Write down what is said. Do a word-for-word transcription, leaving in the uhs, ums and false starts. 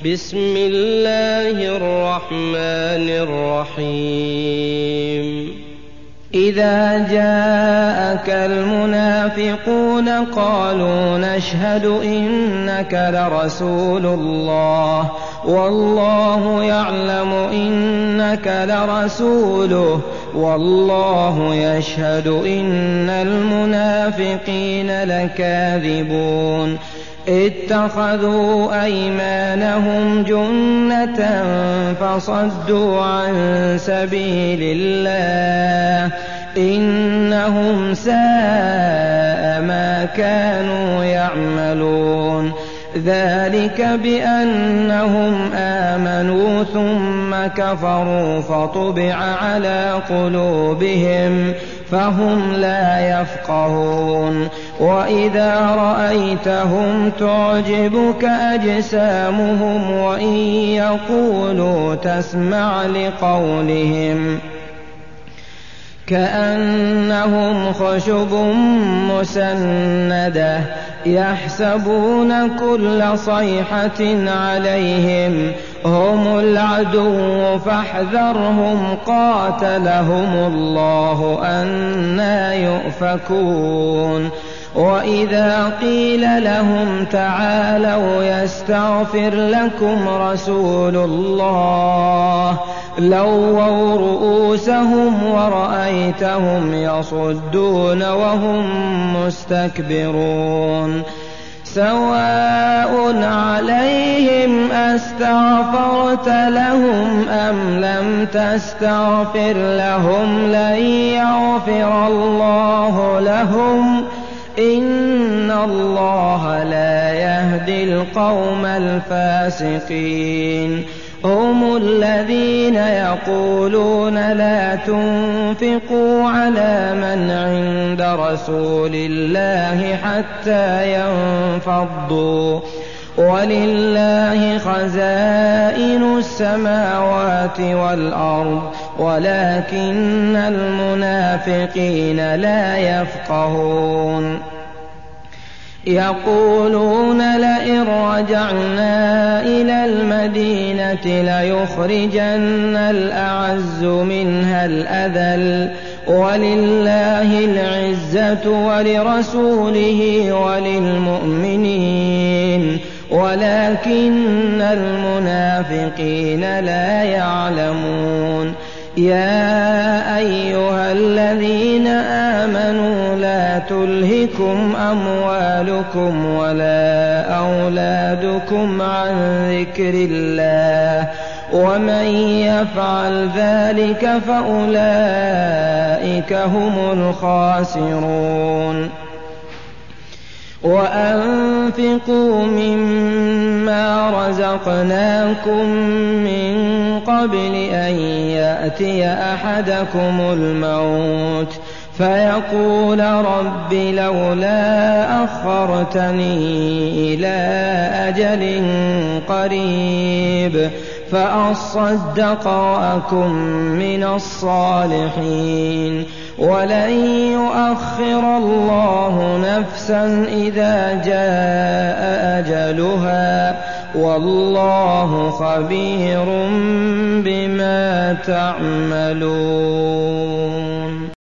بسم الله الرحمن الرحيم إذا جاءك المنافقون قالوا نشهد إنك لرسول الله والله يعلم إنك لرسوله والله يشهد إن المنافقين لكاذبون اتخذوا أيمانهم جنة فصدوا عن سبيل الله إنهم ساء ما كانوا يعملون ذلك بأنهم آمنوا ثم كفروا فطبع على قلوبهم فهم لا يفقهون وإذا رأيتهم تعجبك أجسامهم وإن يقولوا تسمع لقولهم كأنهم خشب مسندة يحسبون كل صيحة عليهم هم العدو فاحذرهم قاتلهم الله أنى يؤفكون وإذا قيل لهم تعالوا يستغفر لكم رسول الله لووا رؤوسهم ورأيتهم يصدون وهم مستكبرون سواء عليهم أستغفرت لهم أم لم تستغفر لهم لن يغفر الله لهم إن الله لا يهدي القوم الفاسقين هم الذين يقولون لا تنفقوا على من عند رسول الله حتى ينفضوا ولله خزائن السماوات والأرض ولكن المنافقين لا يفقهون يقولون لئن رجعنا إلى المدينة ليخرجن الأعز منها الأذل ولله العزة ولرسوله وللمؤمنين ولكن المنافقين لا يعلمون يا أيها الذين آمنوا لا تلهكم أموالكم ولا أولادكم عن ذكر الله ومن يفعل ذلك فأولئك هم الخاسرون وأنفقوا مما رزقناكم من قبل أن يأتي أحدكم الموت فيقول رب لولا أخرتني إلى أجل قريب فأصدق وأكن من الصالحين ولن يؤخر الله نفسا إذا جاء أجلها والله خبير بما تعملون.